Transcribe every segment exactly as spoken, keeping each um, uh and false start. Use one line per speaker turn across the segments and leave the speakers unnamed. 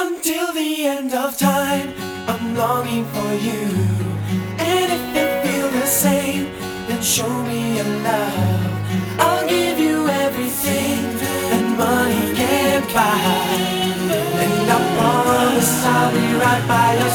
Until the end of time, I'm longing for you. And if you feel the same, then show me your love. I'll give you everything that money can't buy, and I promise I'll be right by your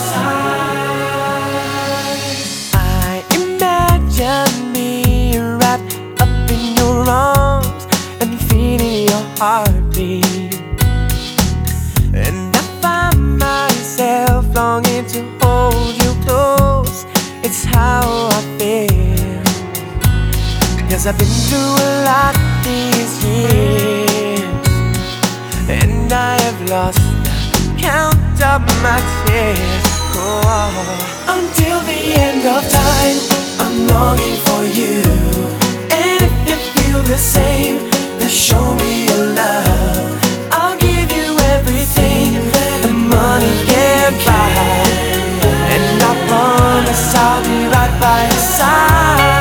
side. I imagine me wrapped up in your arms and feeling your heartbeat, and I find myself longing to hold you close. It's how I feel, 'cause I've been through a lot these years, and I have lost count of my tears. Oh. Until the end of time, I'm longing for you. And if you feel the same, then show me your love. I'll give you everything that money can't buy, and I promise I'll be right by your side.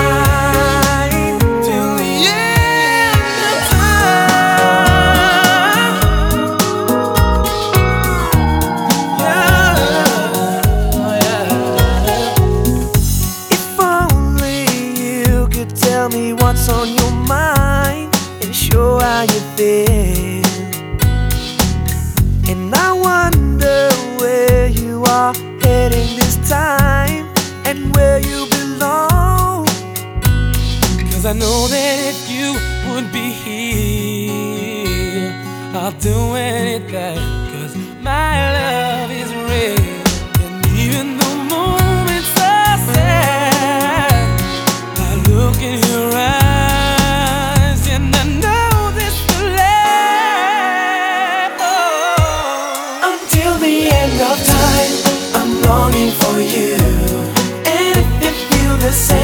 Tell me what's on your mind and show how you feel. And I wonder where you are heading this time and where you belong. 'Cause I know that if you would be here, I'll do anything, 'cause my love is real. And even the moments are sad, I look in your eyes and I know this will last. Oh. Until the end of time, I'm longing for you. And if you feel the same,